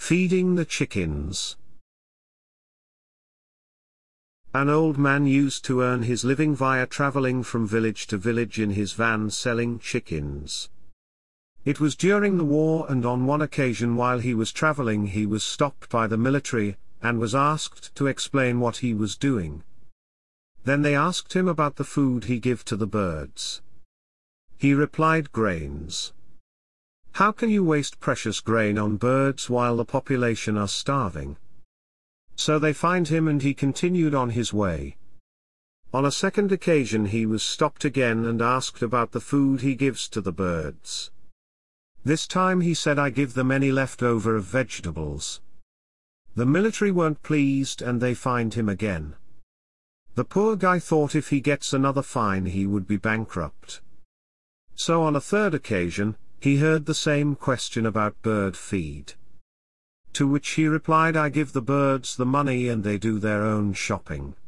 Feeding the chickens. An old man used to earn his living via traveling from village to village in his van selling chickens. It was during the war, and on one occasion while he was traveling he was stopped by the military, and was asked to explain what he was doing. Then they asked him about the food he give to the birds. He replied, grains. How can you waste precious grain on birds while the population are starving? So they fined him and he continued on his way. On a second occasion he was stopped again and asked about the food he gives to the birds. This time he said, I give them any leftover of vegetables. The military weren't pleased and they fined him again. The poor guy thought if he gets another fine he would be bankrupt. So on a third occasion, he heard the same question about bird feed. To which he replied, I give the birds the money and they do their own shopping.